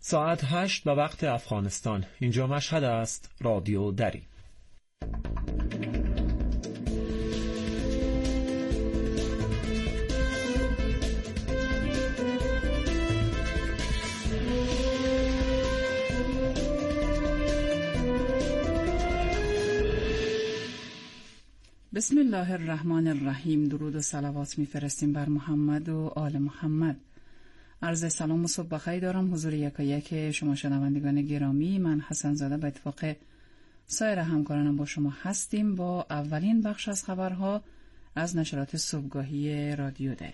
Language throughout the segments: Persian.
ساعت 8 به وقت افغانستان. اینجا مشهد است. رادیو دری. بسم الله الرحمن الرحیم. درود و صلوات میفرستیم بر محمد و آل محمد. عرض سلام و صبح بخیر دارم حضور یکایک شما شنوندگان گرامی. من حسن زاده به اتفاق سایر همکارانم با شما هستیم با اولین بخش از خبرها از نشرات صبحگاهی رادیو دری.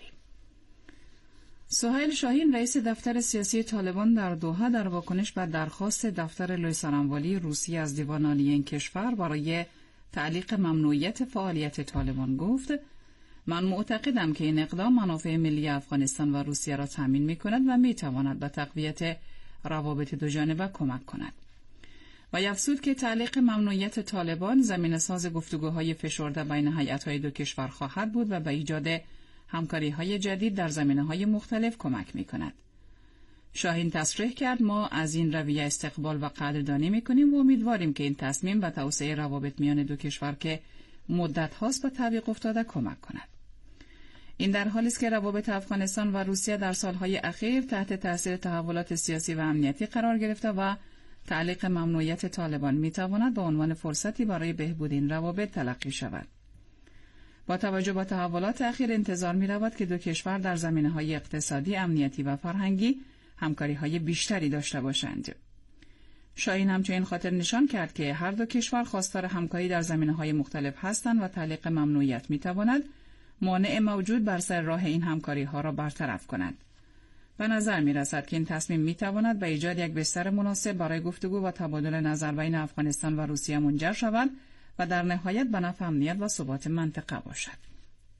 سهیل شاهین رئیس دفتر سیاسی طالبان در دوحه در واکنش بر درخواست دفتر لوی سرانوالی روسیه از دیوان عالی این کشور برای تعلیق ممنوعیت فعالیت طالبان گفت: من معتقدم که این اقدام منافع ملی افغانستان و روسیه را تامین می‌کند و می‌تواند به تقویت روابط دوجانبه کمک کند. و افزود که تعلیق ممنوعیت طالبان زمینه‌ساز گفتگوهای فشرده بین هیئت‌های دو کشور خواهد بود و به ایجاد همکاری‌های جدید در زمینه‌های مختلف کمک می‌کند. شاهین تصریح کرد: ما از این رویه استقبال و قدردانی می‌کنیم و امیدواریم که این تصمیم به توسعه روابط میان دو کشور که مدت هاست به تعویق افتاده کمک کند. این در حالی است که روابط افغانستان و روسیه در سالهای اخیر تحت تاثیر تحولات سیاسی و امنیتی قرار گرفته و تعلیق ممنوعیت طالبان می‌تواند به عنوان فرصتی برای بهبود این روابط تلقی شود. با توجه به تحولات اخیر انتظار می‌رود که دو کشور در زمینه‌های اقتصادی، امنیتی و فرهنگی همکاری‌های بیشتری داشته باشند. شاهین همچنین خاطر نشان کرد که هر دو کشور خواستار همکاری در زمینه‌های مختلف هستند و تعلیق ممنوعیت می‌تواند مانع موجود بر سر راه این همکاری‌ها را برطرف کند. به نظر می‌رسد که این تصمیم می‌تواند به ایجاد یک بستر مناسب برای گفتگو و تبادل نظر بین افغانستان و روسیه منجر شود و در نهایت به نفع امنیت و ثبات منطقه باشد.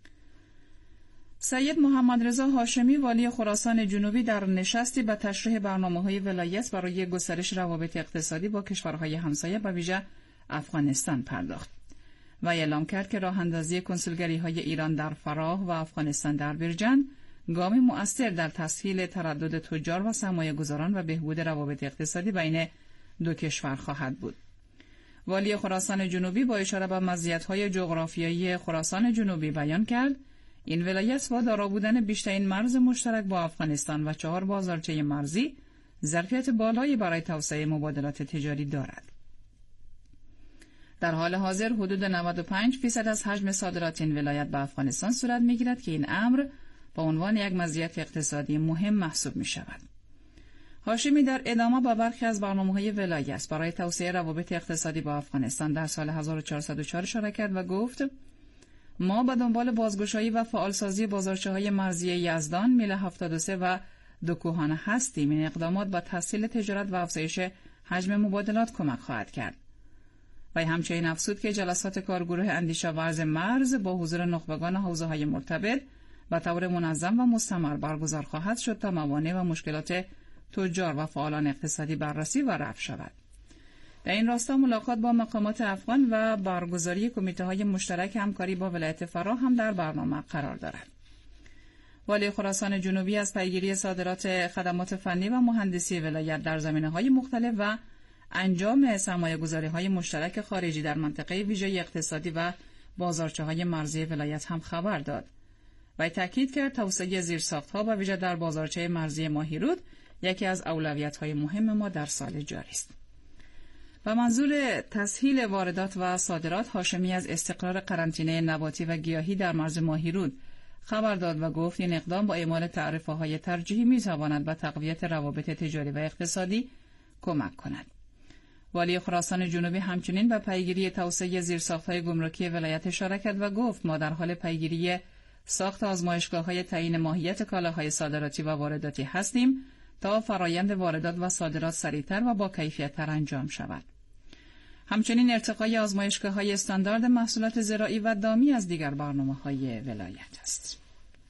سید محمد رضا هاشمی والی خراسان جنوبی در نشستی به تشریح برنامه‌های ولایت برای گسترش روابط اقتصادی با کشورهای همسایه به ویژه افغانستان پرداخت و اعلام کرد که راه‌اندازی کنسولگری‌های ایران در فراه و افغانستان در بیرجند گامی مؤثر در تسهیل تردد تجار و سرمایه‌گذاران و بهبود روابط اقتصادی بین دو کشور خواهد بود. والی خراسان جنوبی با اشاره به مزیت‌های جغرافیایی خراسان جنوبی بیان کرد: این ولایت با دارا بودن بیشترین مرز مشترک با افغانستان و 4 بازارچه مرزی ظرفیت بالایی برای توسعه مبادلات تجاری دارد. در حال حاضر حدود 95% از حجم صادرات این ولایت به افغانستان صورت می‌گیرد که این امر به عنوان یک مزیت اقتصادی مهم محسوب می‌شود. هاشمی در ادامه با برخی از برنامه‌های ولایت برای توسعه روابط اقتصادی با افغانستان در سال 1404 اشاره کرد و گفت: ما به دنبال بازگشایی و فعالسازی بازارچه‌های مرزی یزدان، میل 73 و دوکوهان هستیم. این اقدامات با تسهیل تجارت و افزایش حجم مبادلات کمک خواهد کرد. و همچنین افزود که جلسات کارگروه اندیشه ورز مرز با حضور نخبگان حوزه‌های مرتبط به طور منظم و مستمر برگزار خواهد شد تا موانع و مشکلات تجار و فعالان اقتصادی بررسی و رفع شود. در این راستا ملاقات با مقامات افغان و برگزاری کمیته‌های مشترک همکاری با ولایت فراه هم در برنامه قرار دارد. والی خراسان جنوبی از پیگیری صادرات خدمات فنی و مهندسی ولایت در زمینه‌های مختلف و انجام سرمایه‌گذاری‌های مشترک خارجی در منطقه ویژه اقتصادی و بازارچه‌های مرزی ولایت هم خبر داد و تاکید کرد توسعه زیرساخت‌ها و ویژه در بازارچه مرزی ماهیرود یکی از اولویت‌های مهم ما در سال جاری است. به منظور تسهیل واردات و صادرات، هاشمی از استقرار قرنطینه نباتی و گیاهی در مرز ماهیرود خبر داد و گفت این اقدام با اعمال تعرفه‌های ترجیحی می‌تواند به تقویت روابط تجاری و اقتصادی کمک کند. والی خراسان جنوبی همچنین به پیگیری توسعه زیرساخت‌های گمرکی ولایت اشاره کرد و گفت ما در حال پیگیری ساخت آزمایشگاه‌های تعیین ماهیت کالاهای صادراتی و وارداتی هستیم تا فرایند واردات و صادرات سریعتر و با کیفیت‌تر انجام شود. همچنین ارتقای آزمایشگاه‌های استاندارد محصولات زراعی و دامی از دیگر برنامه‌های ولایت است.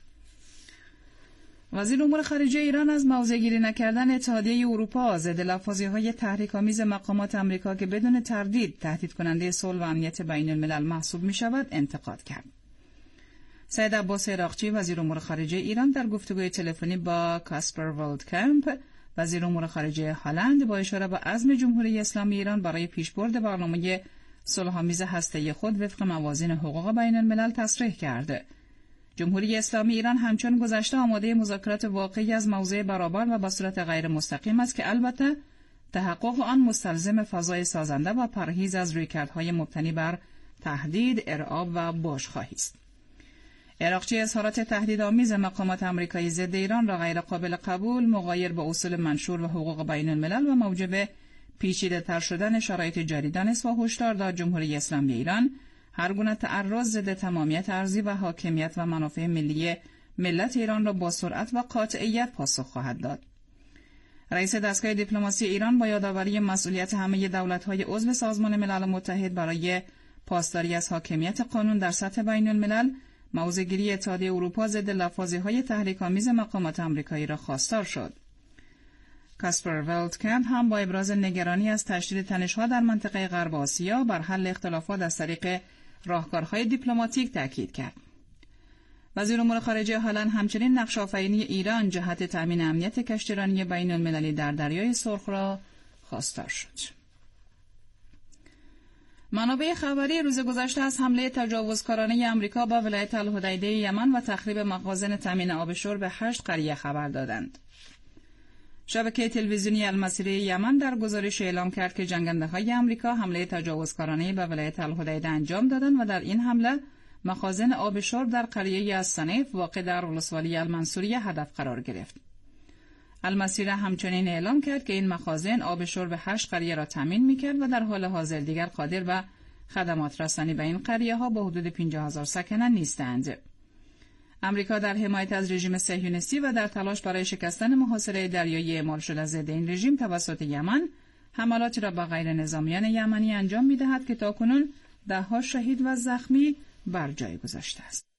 وزیر امور خارجه ایران از موضع‌گیری نکردن اتحادیه اروپا ضد لفاظی‌های تحریک‌آمیز مقامات آمریکا که بدون تردید تهدید کننده صلح و امنیت بین الملل محسوب می‌شود انتقاد کرد. سید عباس عراقچی وزیر امور خارجه ایران در گفتگوی تلفنی با کاسپر والدکمپ وزیر امور خارجه هلند با اشاره به عزم جمهوری اسلامی ایران برای پیشبرد برنامه صلح‌آمیز هسته‌ای خود وفق موازین حقوق بین الملل تصریح کرده. جمهوری اسلامی ایران همچون گذشته آماده مذاکرات واقعی از موضع برابر و به صورت غیر مستقیم است که البته تحقق آن مستلزم فضای سازنده و پرهیز از رویکردهای مبتنی بر تهدید، ارعاب و بازخواهی است. عراقچی اظهارات تهدیدآمیز مقامات آمریکایی ضد ایران را غیر قابل قبول، مغایر با اصول منشور و حقوق بین الملل و موجب پیچیده‌تر شدن شرایط جاری دانست و هشدار داد جمهوری اسلامی ایران هر گونه تعرض ضد تمامیت ارضی و حاکمیت و منافع ملی ملت ایران را با سرعت و قاطعیت پاسخ خواهد داد. رئیس دستگاه دیپلماسی ایران با یادآوری مسئولیت همه دولت‌های عضو سازمان ملل متحد برای پاسداری از حاکمیت قانون در سطح بین الملل، موضع‌گیری اتحادیه اروپا ضد لفاظی‌های تحریک‌آمیز مقامات آمریکایی را خواستار شد. کاسپر ولدکمپ هم با ابراز نگرانی از تشدید تنش‌ها در منطقه غرب آسیا بر حل اختلافات از طریق راهکارهای دیپلماتیک تاکید کرد. وزیر امور خارجه هلند همچنین نقش‌آفرینی ایران جهت تأمین امنیت کشتیرانی بین المللی در دریای سرخ را خواستار شد. منابع خبری روز گذشته از حمله تجاوزکارانه آمریکا به ولایت الحدیده یمن و تخریب مخازن تامین آب شرب 8 قریه خبر دادند. شبکه تلویزیونی المصری یمن در گزارش اعلام کرد که جنگنده‌های آمریکا حمله تجاوزکارانه به ولایت الحدیده انجام دادند و در این حمله مخازن آب شرب در قریه از سنیف واقع در ولسوالی المنصوریه هدف قرار گرفت. المصری همچنین اعلام کرد که این مخازن آب شرب 8 قریه را تامین می‌کرد و در حال حاضر دیگر قادر به خدمات رسانی به این قریه‌ها با حدود 50,000 ساکنان نیستند. امریکا در حمایت از رژیم صهیونیستی و در تلاش برای شکستن محاصره دریایی اعمال شده ضد این رژیم توسط یمن، حملاتی را به غیر نظامیان یمنی انجام می‌دهد که تاکنون ده‌ها شهید و زخمی بر جای گذاشته است.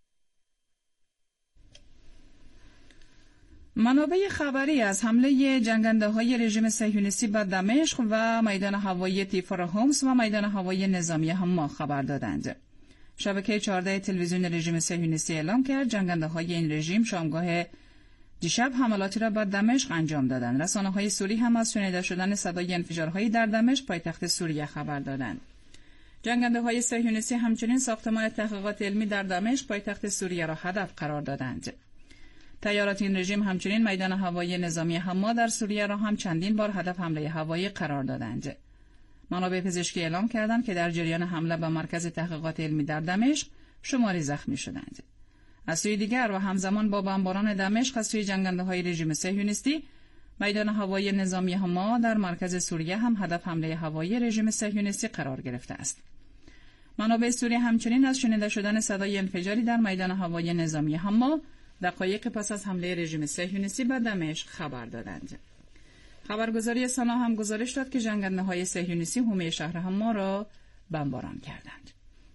منابع خبری از حمله جنگنده‌های رژیم صهیونیستی به دمشق و میدان هوایی تیفور هومس و میدان هوایی نظامی حما خبر دادند. شبکه 14 تلویزیون رژیم صهیونیستی اعلام کرد جنگنده‌های این رژیم شامگاه دیشب حملاتی را به دمشق انجام دادند. رسانه‌های سوری هم از شنیده شدن صدای انفجارهایی در دمشق پایتخت سوریه خبر دادند. جنگنده‌های صهیونیستی همچنین ساختمان تحقیقات علمی در دمشق پایتخت سوریه را هدف قرار دادند. تیارات این رژیم همچنین میدان هوایی نظامی حما در سوریه را هم چندین بار هدف حمله هوایی قرار دادند. منابع پزشکی اعلام کردند که در جریان حمله به مرکز تحقیقات علمی در دمشق شماری زخمی شدند. از سوی دیگر و همزمان با بمباران دمشق از سوی جنگنده‌های رژیم صهیونیستی، میدان هوایی نظامی حما در مرکز سوریه هم هدف حمله هوایی رژیم صهیونیستی قرار گرفته است. منابع سوریه همچنین از شنیده شدن صدای انفجاری در میدان هوایی نظامی حما دقایق پس از حمله رژیم صهیونیستی به دمشق خبر دادند. خبرگزاری سنا هم گزارش داد که جنگنده‌های صهیونیستی حومه شهر حما را بمباران کردند.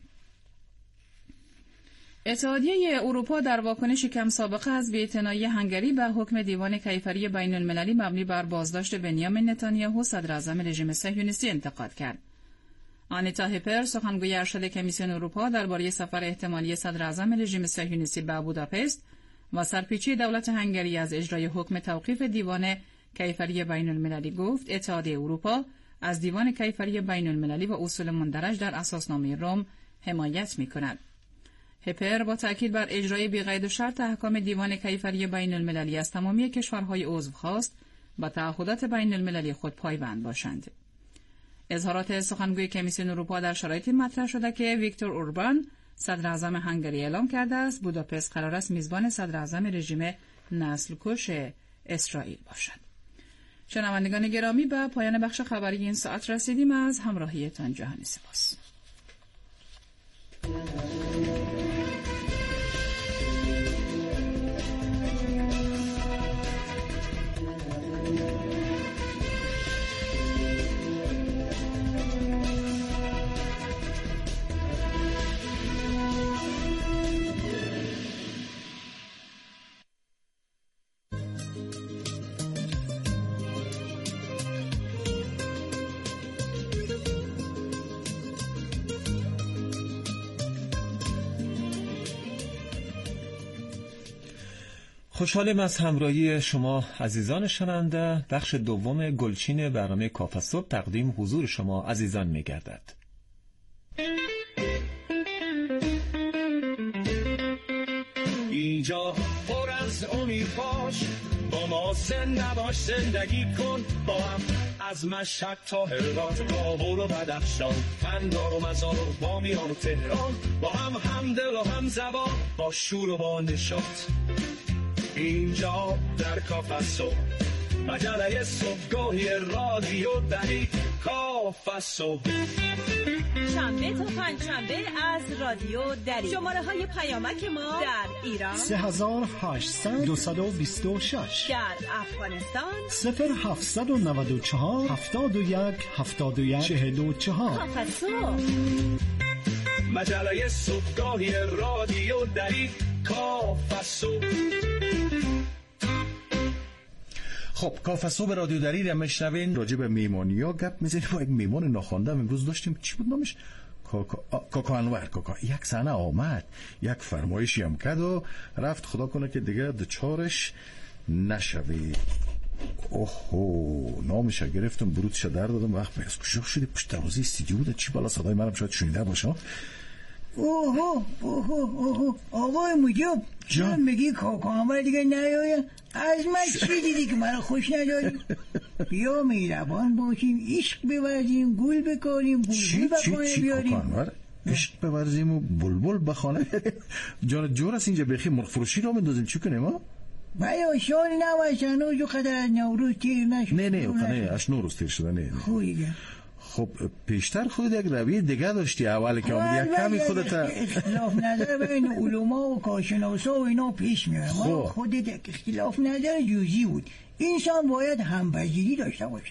اتحادیه اروپا در واکنشی کم سابقه از بی‌اعتنایی هنگری به حکم دیوان کیفری بین المللی مبنی بر بازداشت بنیامین نتانیاهو صدراعظم رژیم صهیونیستی انتقاد کرد. آنیتا هپر سخنگوی ارشد کمیسیون اروپا درباره سفر احتمالی صدراعظم رژیم صهیونیستی به بوداپست و سرپیچی دولت هنگری از اجرای حکم توقیف دیوان کیفری بین المللی گفت اتحادیه اروپا از دیوان کیفری بین المللی و اصول مندرج در اساسنامه روم حمایت می‌کند. هپر با تاکید بر اجرای بی‌قید و شرط احکام دیوان کیفری بین المللی از تمامی کشورهای عضو خواست با تعهدات بین المللی خود پایبند باشند. اظهارات سخنگوی کمیسیون اروپا در شرایطی مطرح شده که ویکتور اوربان صدراعظم هنگری اعلام کرده است بوداپست قرار است میزبان صدراعظم رژیم نسل‌کش اسرائیل باشد. شنوندگان گرامی، به پایان بخش خبری این ساعت رسیدیم. از همراهیتان جهانی سپاس. خوشحالیم از همراهی شما عزیزان شنونده. بخش دوم گلچین برنامه کافه صبح تقدیم حضور شما عزیزان می‌گردد. اینجا پر از امید باش، با ما نباش، زندگی کن با هم، از مشهد تا هرات، کابل و بدخشان، قندهار و مزار و بامیان و تهران، با هم همدل و هم زبان، با شور و با نشاط. اینجا در کافه صبح، مجله صبحگاهی رادیو دری کافه صبح، شنبه تا پنجشنبه از رادیو دری. شماره های پیامک ما در ایران 3800 226، در افغانستان 0794 71 71 44. کافه صبح، مجله صبحگاهی رادیو دری کافه صبح. خب کافه صبح رادیو دری را میشنوین. راجع به میمونی‌ها گپ میزنیم. با یک میمون ناخوانده امروز داشتیم. چی بود نامش؟ کاکا انور. کاکا یک صحنه آمد، یک فرمایشی هم کرد و رفت. خدا کنه که دیگه دچارش نشوی. اوه نامش گرفتم، برودش در دادم. وقت از کجا شدی؟ پشت دروازه استودیو بود. چی بالا صدای منم شاید شنیده باشه. اوه آقای مجاب جان میگی کاکا انور دیگه نیاید؟ از من چی دیدی که منو خوش نداری؟ بیا مهربان باشیم، عشق بورزیم، گل بکاریم، بلبل بخانه بیاریم. کاکا انور عشق بورزیم و بلبل بخانه بیاریم؟ جان جور است اینجا بخی مرغ فروشی را بندازیم. چی کنیم ها؟ بیا شال نوست هنوز و قدر از نوروز تیر نشد. نه اش نوروز تیر شده. نه خویگه. خب پیشتر خودت یک رویه دیگه داشتی اول که آمدی، یک کمی خودت اختلاف نظر بین علما و کارشناسا و اینا پیش میاد. خودت اختلاف نظر جزئی بود. انسان باید همپذیری داشته باشه.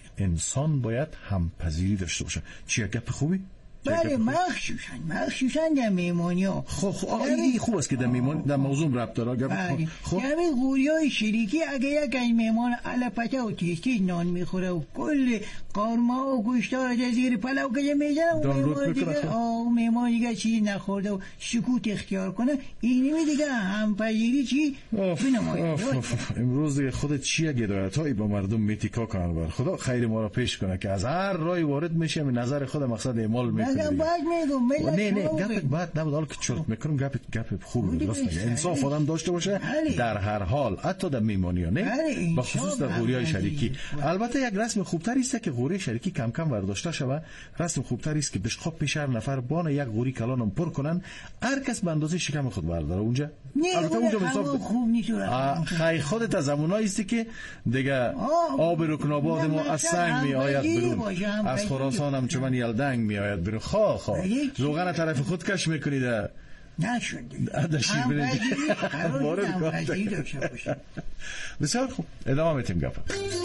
چیه گپ خوبی؟ بله مخصوصا در میمانیا. خب این خوب است که در میمان در موضوع ربط داره. خب همین غوریای شریکی اگه یک از میمان علپته و تیستی نان میخوره و کل قارما و گوشتار از زیر پلو که میزنه و میمان دیگه چیزی نخورده و سکوت اختیار کنه، اینمی دیگه همپذیری چی بنماید. امروز دیگه خودت چیه گدایتایی با مردم میتی کاکا انور؟ خدا خیر ما را پیش کنه که از هر راهی وارد میشه نظر خود مقصد اعمال میکنه. نه گپ بعد نبود. حالا که چرت میکنم گپ خوب درست. انصاف آدم داشته باشه در هر حال، حتی در میمانی‌ها، نه به خصوص در غوریای شریکی. البته یک رسم خوبتر است که غوری شریکی کم کم برداشته شود. رسم خوبتر است که بشقاب پیش هر نفر بان یک غوری کلانم پر کنن، هر کس به اندازه شکم خود برداره اونجا. البته اونجا حساب خوب نیست. خیر خودت از زمانایی است که دیگه آب رکناباد ما از سنگ می آید بیرون، از خراسان هم چمن یلدنگ می آید بیرون. روغن طرف خود کش میکنید نشد بسیار خوب ادامه میتیم گپ.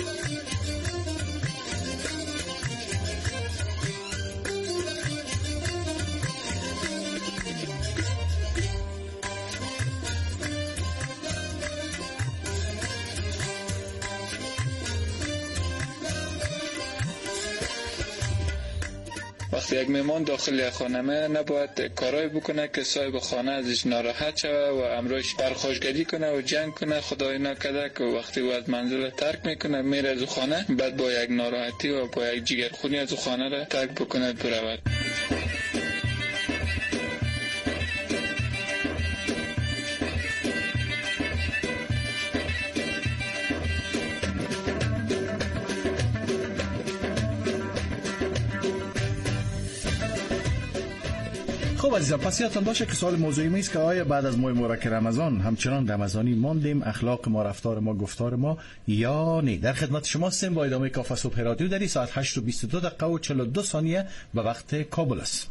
وقتی یک مهمان داخل خانه نباید کارای بکنه که صاحب خانه ازش ناراحت شوه و امروش پرخاشگری کنه و جنگ کنه. خدای نکرده که وقتی او از منزل ترک میکنه میره از خانه، بعد با یک ناراحتی و با یک جگرخونی از خانه را ترک بکنه برود. خب عزیزان، پس یادتان باشه که سوال موضوعی ما است که آیا بعد از ماه مبارک رمضان همچنان رمضانی ماندیم، اخلاق ما، رفتار ما، گفتار ما یا نه؟ در خدمت شما هستیم با ادامه کافه صبح رادیو دری. ساعت 8:22 و 42 ثانیه به وقت کابل است.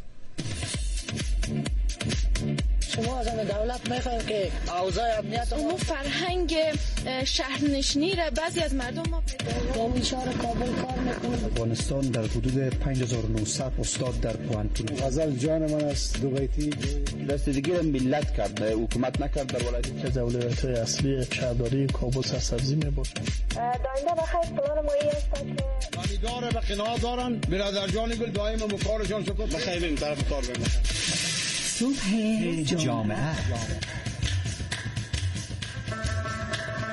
شما از دولت میخوایم که اوضاع امنیت ما فرهنگ شهرنشینی را بعضی از مردم ما در شهر کابل کار میکنیم. افغانستان در حدود 5900 استاد در پوانتون. غزل جان من است دو بیتی دستگیری ملت کرد، حکومت نکرد در ولایت که دولت اصلی شهرداری کابل سرسبزی میباشد. داینده بخیر پلان مایی است که خریدار به قناع دارن برادر جان گل دائم مکارشان شکر بخیر این طرف کار بمونه. صبح جامعه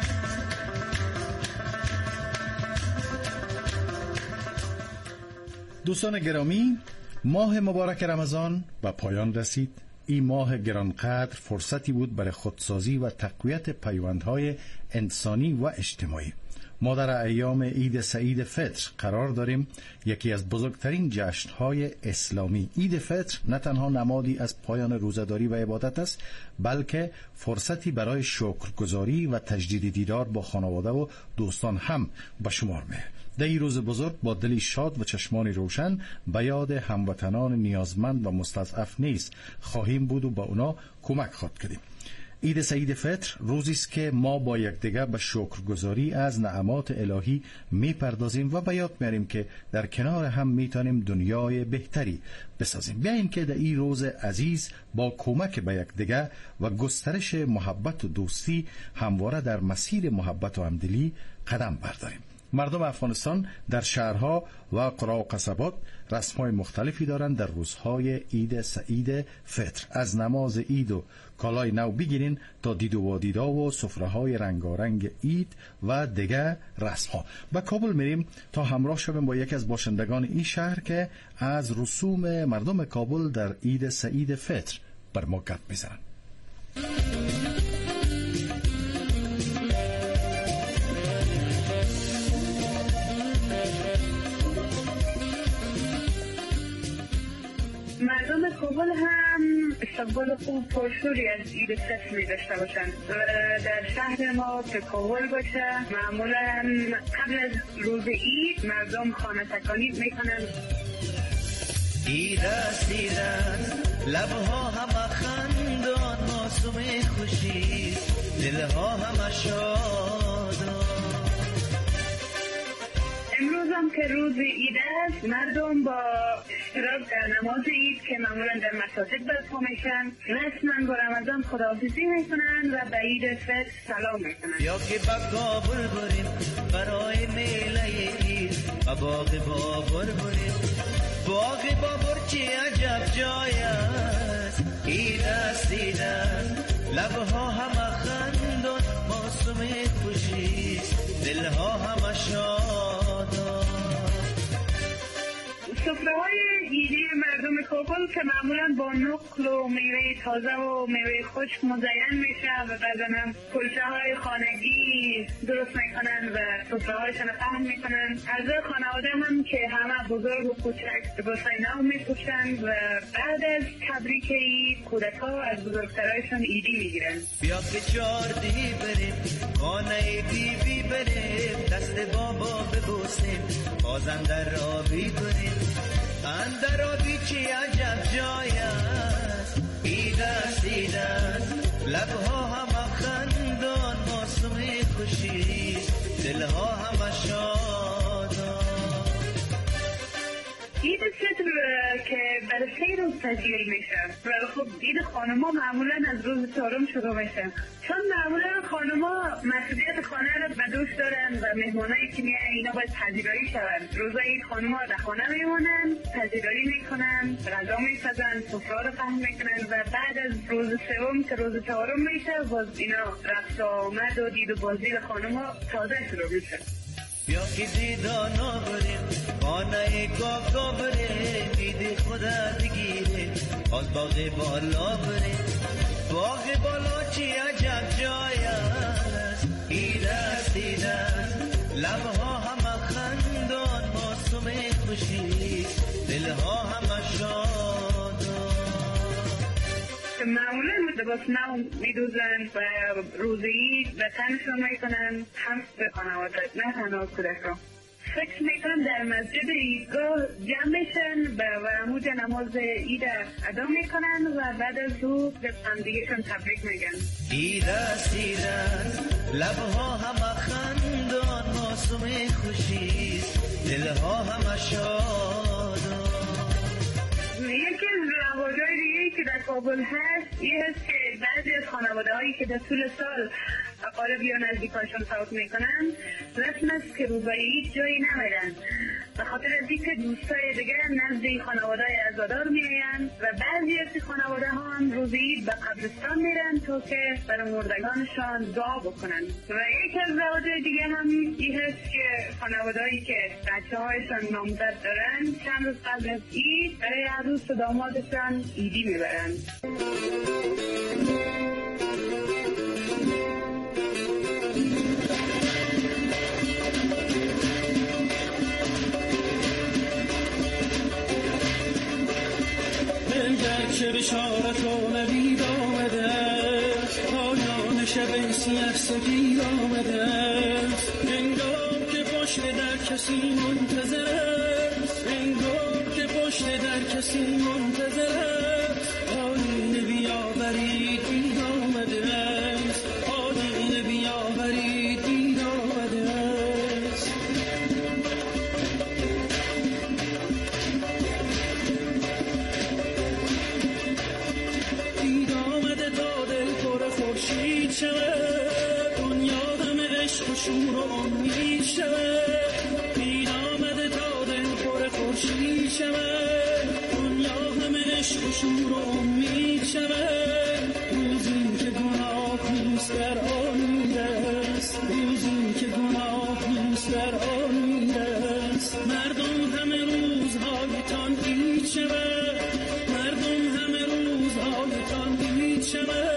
دوستان گرامی، ماه مبارک رمضان به پایان رسید. این ماه گرانقدر فرصتی بود برای خودسازی و تقویت پیوندهای انسانی و اجتماعی. ما در ایام عید سعید فطر قرار داریم. یکی از بزرگترین جشنهای اسلامی. عید فطر نه تنها نمادی از پایان روزه‌داری و عبادت است، بلکه فرصتی برای شکرگزاری و تجدید دیدار با خانواده و دوستان هم به شمار می‌آید. در این روز بزرگ با دلی شاد و چشمانی روشن به یاد هموطنان نیازمند و مستضعف نیز خواهیم بود و با اونا کمک خواهد کردیم. عید سعید فطر روزی است که ما با یکدیگر به شکرگزاری از نعمات الهی میپردازیم و به یاد میاریم که در کنار هم میتونیم دنیای بهتری بسازیم. بیاییم که در این روز عزیز با کمک به یکدیگر و گسترش محبت و دوستی همواره در مسیر محبت و همدلی قدم برداریم. مردم افغانستان در شهرها و قرا و قصبات رسم‌های مختلفی دارند در روزهای عید سعید فطر. از نماز عید و کالای نو بگیرین تا دید و وادیدا و سفره‌های رنگارنگ عید و دیگر رسم‌ها. به کابل میریم تا همراه شویم با یکی از باشندگان این شهر که از رسوم مردم کابل در عید سعید فطر بر ما گپ میزنند. مردم کابل هم استقبال خوب پرشوری از عید فطر می داشته باشند. در شهر ما که کابل باشه معمولا قبل از روز عید مردم خانه تکانی می کنند. عید است عید است لبها همه خندان معصوم خوشی دلها همه شاد. امروز هم که روز عید است مردم با اشتراک در نماز عید که معمولا در مساجد برپا میشن رسما با رمضان خداحافظی میکنن و به عید فطر سلام میکنن. یا که با کابل بریم برای میله عید و باغ بابر بریم. باغ بابر چی عجب جای است. عید است عید است لبها همه خندان معصوم خوشی دلها همه شاد. سفره‌های عیدی مردم کابل که معمولا با نقل و میوه تازه و میوه خشک مزین میشه و بعضا هم کلچه‌های خانگی درست میکنن و سفره‌هایشون پهن میکنن. اعضای خانواده هم که همه بزرگ و کوچک لباسای نو میپوشن و بعد از تبریک عید کودک‌ها از بزرگترایشون عیدی میگیرن. بیا که چاردی بریم خانه بیبی بریم دست بابا ببوسیم بازم در آبی کنیم. اندر آبی چی عجب جای است. عید است عید است لبها همه خندان معصوم خوشی دلها همه شاد. عید فطر که برای 3 روز تجلیل میشه و خب عید خانما معمولا از روز 4 شروع میشه، چون معمولا خانما مسئولیت خانه رو به دوش دارن و مهمانایی که میان اینا باید پذیرایی شون. روزای عید خانما در خانه میمونن، پذیرایی میکنن، غذا میسازن، سفره رو پهن میکنن و بعد از روز 3 که روز 4 میشه باز اینا رقص آمد و دید و بازدید خانما تازه شروع میشه. بیا که دیدانا بریم خانه کاکا بریم عید خدا بگیریم از باغ بالا بریم. باغ بالا چی عجب جای است. عید است عید است لبها همه خندان معصوم خوشی دلها همه شاد. معمولا لباس نو میدوزن و روز عید و تنشون میکنن هم به خانواده نه تنها کودکان. فکر میکنم در مسجد عیدگاه جمع میشن و عمود نماز عید ادا میکنن و بعد از او به همدیگهشون تبریک میگن. عید است عید است لبها همه خندان معصوم خوشی دلها همه شاد. یکی از رواجای دیگه که در کابل هست این هست که بعضی از خانواده هایی که در طول سال اقارب یا نزدیکاشون فوت میکنن رسم است که روزای عید جایی نمیرن به خاطر از اینکه دوستای دیگه نزد خانواده عزادار میاین و بعضی از خانواده ها هم روز عید به قبرستان میرن تا که برای مردگانشان دعا بکنن. و یکی از رواجای دیگه هم این هست که خانواده‌ای که بچه‌هایشان نامزد دارن چند روز قبل از عید برای عروس و دامادشان عیدی میبرن. چه بشارت و نوید آمده، پایان شب سیه سفید آمده، انگار که پشت در کسی منتظره، انگار که پشت در کسی منتظره، آینه بیاورید دید آمده است، آینه بیاورید دید آمده است. خورشید شود دنیا دم عشق و شور و امید شود، دید آمده تا دل پر خورشید شود دنیا همه عشق و شور و امید شود. روزی که گناه نیست در آن میرست، روزی که گناه نیست در آن میرست، مردم همه روزهایتان دید شود، مردم همه روزهایتان دید شود.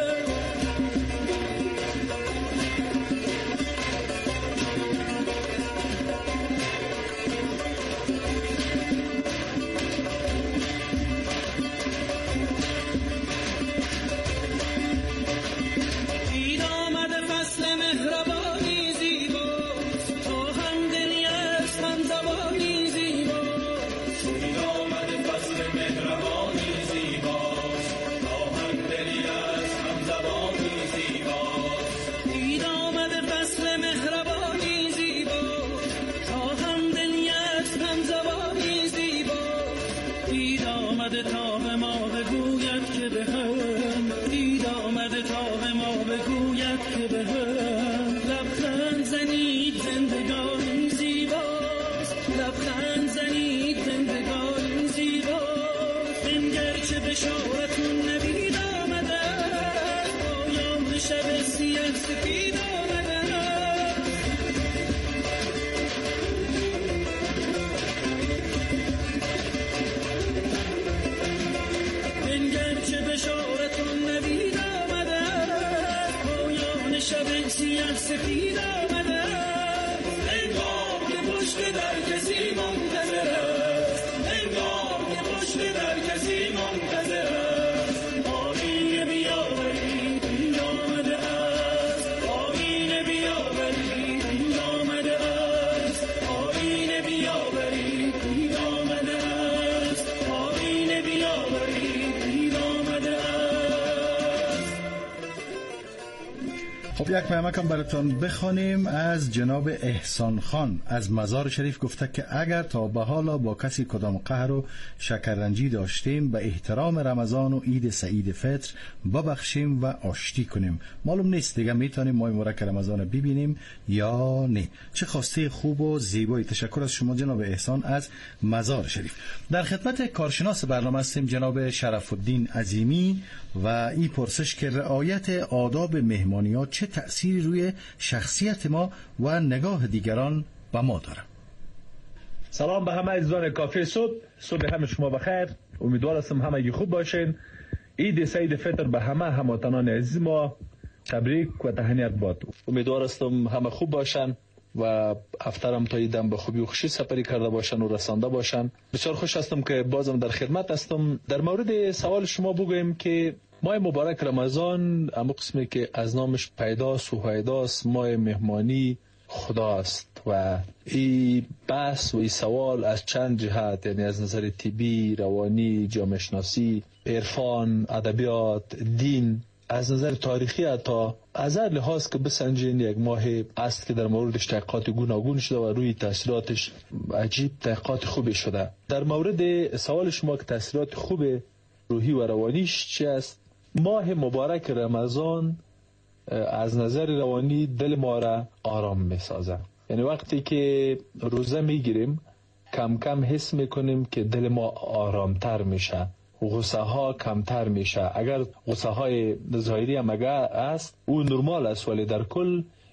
سفید آمده، انگار که پشت در کسی منتظر است، انگار که پشت در کسی منتظر است. آینه بیاورید این آمده است، آینه بیاورید این آمده است، آینه بیاورید این آمده است، آینه بیاورید این آمده است. خب یک پیامکم براتون بخوانیم از جناب احسان خان از مزار شریف. گفته که اگر تا به حالا با کسی کدام قهر و شکررنجی داشتیم به احترام رمضان و عید سعید فطر ببخشیم و آشتی کنیم. معلوم نیست دیگه میتونیم ماه مبارک رمضان ببینیم یا نه. چه خواسته خوب و زیبایی. تشکر از شما جناب احسان از مزار شریف. در خدمت کارشناس برنامه هستیم جناب شرف الدین عظیمی و این پرسش که رعایت آداب مهمانی‌ها چه تأثیری روی شخصیت ما و نگاه دیگران به ما داره. سلام به همه عزیزان کافی صبح همه شما بخیر. امیدوار هستم همگی خوب باشین. عید سعید فطر به همه هموطنان عزیز ما تبریک و تهنیت باد. امیدوار هستم همه خوب باشن و افترم تا ایدم به خوبی و خوشی سپری کرده باشن و رسانده باشن. بسیار خوش هستم که بازم در خدمت هستم. در مورد سوال شما بگویم که ماه مبارک رمضان اما قسمی که از نامش پیداست و هایداست، ماه مهمانی خداست و این بحث و این سوال از چند جهت، یعنی از نظر طبی، روانی، جامعه شناسی، عرفان، ادبیات، دین، از نظر تاریخی حتی از هر لحاظ که بسنجین یک ماه است که در موردش تحقیقات گوناگون شده و روی تاثیراتش عجیب تحقیقات خوبی شده. در مورد سوال شما که تاثیرات خوب روحی و روانیش چی است، ماه مبارک رمضان از نظر روانی دل ما را آرام میسازه. یعنی وقتی که روزه میگیریم کم کم حس میکنیم که دل ما آرامتر میشه، غصه ها کمتر میشه. اگر غصه های ظاهری هم اگر است او نرمال است، ولی در کل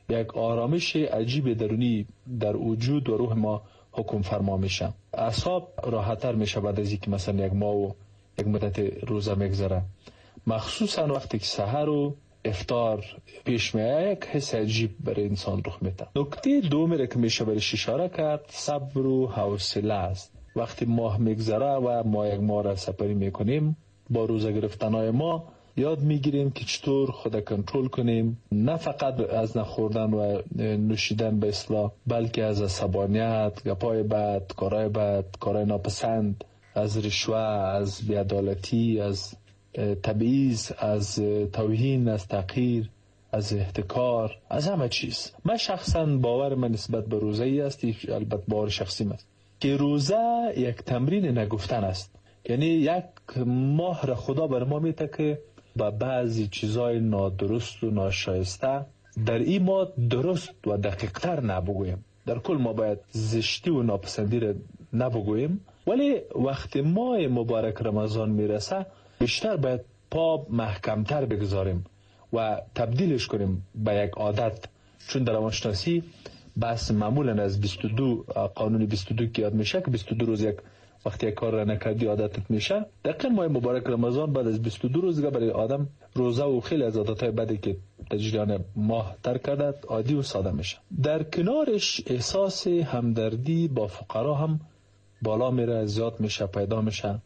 یک آرامش عجیب درونی در وجود و روح ما حکم فرما میشه. اعصاب راحت‌تر میشه بعد از اینکه مثلا یک ماه و یک مدت روزه میگذره، مخصوصا وقتی که سحر و افطار پیش میاد یک حس عجیب برای انسان رخ میده. نکته دومی که میشه برایش اشاره کرد صبر و حوصله است. وقتی ماه میگذره و ما یک ماه را سپری میکنیم، با روزه گرفتنهای ما یاد میگیریم که چطور خود کنترل کنیم، نه فقط از نخوردن و نوشیدن به اصطلاح، بلکه از عصبانیت، گپای بد، کارهای بد، کارهای ناپسند، از رشوه، از بی‌عدالتی، از تبعیض، از توهین، از تحقیر، از احتکار، از همه چیز. من شخصا باور من نسبت به روزه ای است، البته باور شخصی است، که روزه یک تمرین نگفتن است. یعنی یک ماه را خدا بر ما میده که با بعضی چیزای نادرست و ناشایسته در این ما درست و دقیق‌تر نبگویم. در کل ما باید زشتی و ناپسندی را نبگویم، ولی وقتی ماه مبارک رمضان میرسه بیشتر باید پا محکمتر بگذاریم و تبدیلش کنیم به یک عادت. چون در روانشناسی بحث معمولا از 22 قانون 22 که یاد میشه که 22 روز یک وقتی یک کار را نکردی عادتت میشه. دقیقاً ماه مبارک رمضان بعد از 22 روز برای آدم روزه و خیلی از عادتهای بدی که در جریان ماه ترک کرده عادی و ساده میشه. در کنارش احساس همدردی با فقرا هم بالا میره، زیاد میشه، پیدا میشه.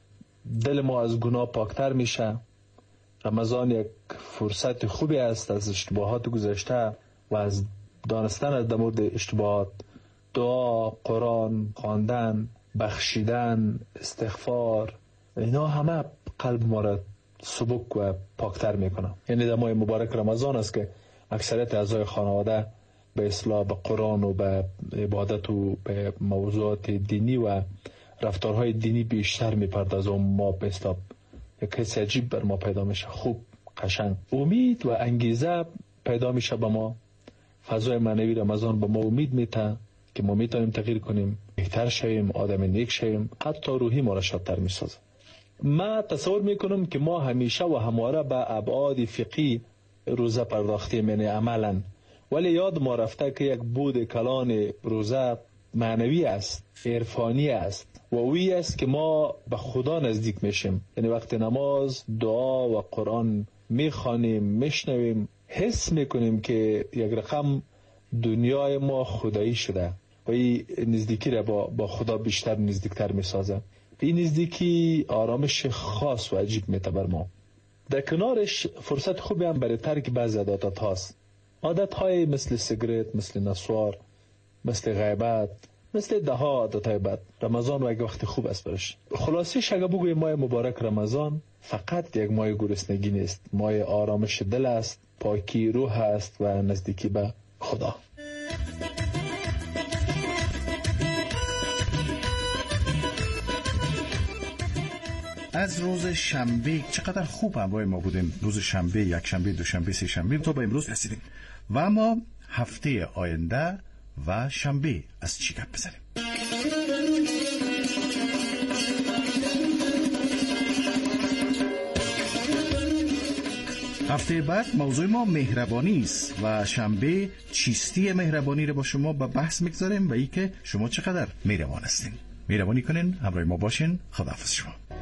دل ما از گناه پاکتر میشه. رمضان یک فرصت خوبی است از اشتباهات گذشته و از دانستن در مورد اشتباهات. دعا، قرآن خواندن، بخشیدن، استغفار، اینا همه قلب ما را سبک و پاکتر میکنه. یعنی در ماه مبارک رمضان است که اکثریت اعضای خانواده به اصلاح به قرآن و به عبادت و به موضوعات دینی و رفتارهای دینی بیشتر میپردازه و ما به اصلاح یک حس عجیب بر ما پیدا میشه، خوب، قشنگ. امید و انگیزه پیدا میشه به ما. فضای معنوی رمضان به ما امید میده که ما میتونیم تغییر کنیم، بهتر شویم، آدم نیک شویم، حتی روحی ما را شادتر میسازه. ما تصور میکنم که ما همیشه و همواره به ابعاد فقهی روزه پرداختیم، یعنی عملا، ولی یاد ما رفته که یک بود کلان روزه معنوی است، عرفانی است و اویی است که ما به خدا نزدیک میشیم. یعنی وقتی نماز، دعا و قرآن میخوانیم، میشنویم، حس میکنیم که یک رقم دنیای ما خدایی شده و این نزدیکی را با خدا بیشتر نزدیکتر میسازه. این نزدیکی آرامش خاص و عجیب میده بر ما. در کنارش فرصت خوبی هم برای ترک بعضی عادات هاست. عادت های مثل سیگرت، مثل نسوار، مثل غیبت، مثل ده ها عادت های بد. رمضان و یک وقت خوب است برش. خلاصیش اگه بگویم ماه مبارک رمضان فقط یک ماه گرسنگی نیست، ماه آرامش دل است، پاکی روح است و نزدیکی به خدا. از روز شنبه چقدر خوب همراه ما بودیم. روز شنبه، یک شنبه، دوشنبه، سه شنبه تا به امروز رسیدیم و ما هفته آینده و شنبه از چی گپ بزنیم؟ هفته بعد موضوع ما مهربانی است و شنبه چیستی مهربانی رو با شما به بحث میگذاریم و ای که شما چقدر مهربان هستین. مهربانی کنین، همراه ما باشین. خداحافظ شما.